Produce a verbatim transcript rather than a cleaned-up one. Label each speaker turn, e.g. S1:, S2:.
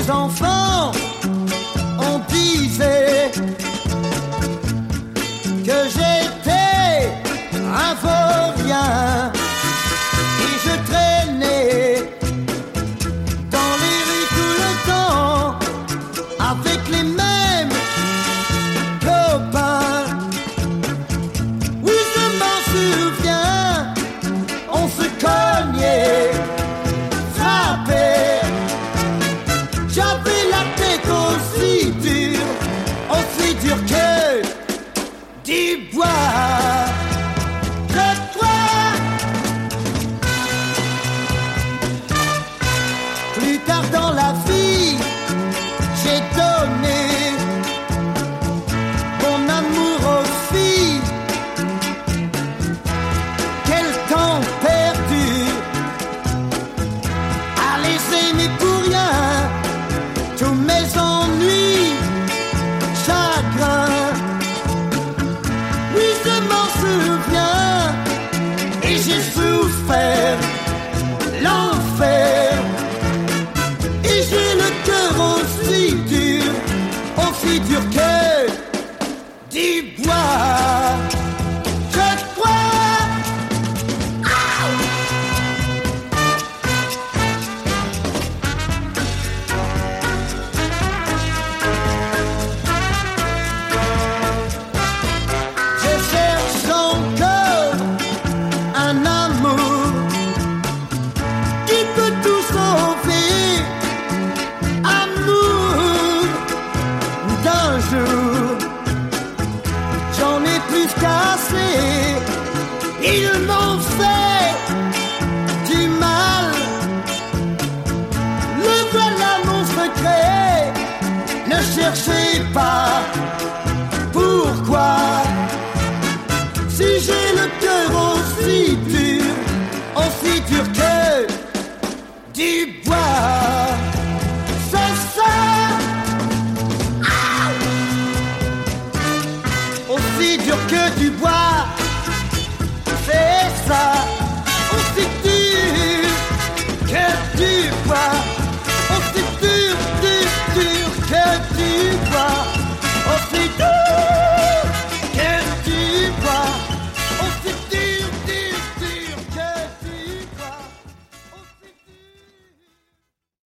S1: mes enfants, on disait que j'étais un vaurien et je traînais dans les rues tout le temps avec les mêmes copains. Oui, je m'en souviens, on se cognait, frappait. J'avais la tête aussi dure, aussi dure que du bois. Que toi, plus tard dans la vie, j'ai donné mon amour aux filles. Quel temps perdu à les aimer pour rien. Tous mes ennuis, chagrins, oui je m'en souviens. Et j'ai souffert l'enfer. Et j'ai le cœur aussi dur, aussi dur que du bois. Je crois, je cherche encore un amour qui peut tout sauver. Amour d'un jour, j'en ai plus qu'assez. Ils m'ont fait du mal. Le voilà mon secret. Ne cherchez pas pourquoi. Si j'ai le cœur aussi dur, aussi dur que du bois, c'est ça. Ah, aussi dur que du bois.